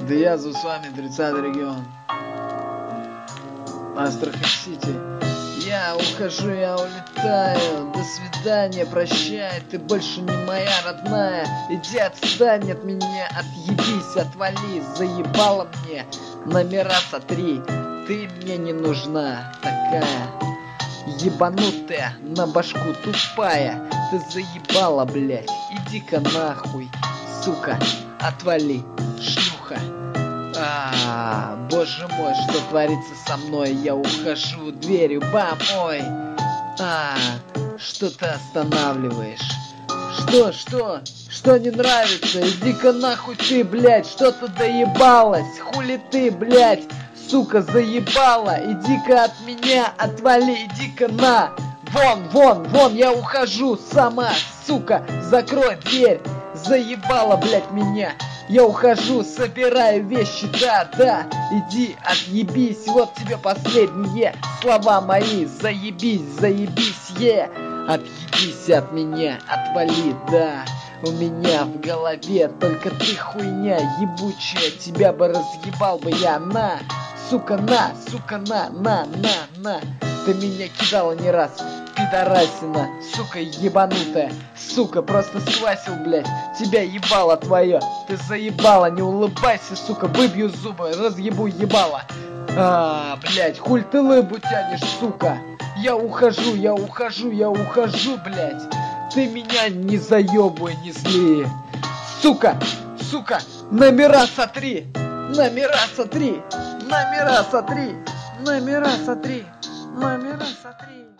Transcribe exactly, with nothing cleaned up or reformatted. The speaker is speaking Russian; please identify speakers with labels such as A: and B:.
A: Да я с вами тридцатый регион. Астрахань-Сити. Я ухожу, я улетаю. До свидания, прощай. Ты больше не моя родная. Иди отстань от меня, отъебись, отвали. Заебала мне, номера сотри. Ты мне не нужна, такая ебанутая, на башку тупая. Ты заебала, блядь, иди-ка нахуй, сука, отвали, шлюха. А, боже мой, что творится со мной? Я ухожу, дверью, бам, ой. А, что ты останавливаешь? Что, что? Что не нравится? Иди-ка нахуй ты, блядь, что ты доебалась? Хули ты, блядь, сука, заебала? Иди-ка от меня, отвали, иди-ка на. Вон, вон, вон, я ухожу сама, сука, закрой дверь. Заебала, блядь, меня. Я ухожу, собираю вещи, да, да. Иди, отъебись, вот тебе последние слова мои. Заебись, заебись, е. Отъебись от меня, отвали, да. У меня в голове только ты хуйня ебучая. Тебя бы разъебал бы я, на. Сука, на, сука, на, на, на, на. Ты меня кидала не раз, пидорасина, сука ебанутая. Сука, просто сквасил, блядь, тебя ебало твое. Ты заебала, не улыбайся, сука, выбью зубы, разъебу ебало. А, блядь, хуль ты лыбу тянешь, сука. Я ухожу, я ухожу, я ухожу, блядь. Ты меня не заебывай, не зли. Сука, сука, номера сотри. Номера сотри. Номера сотри. Номера сотри. Номера сотри.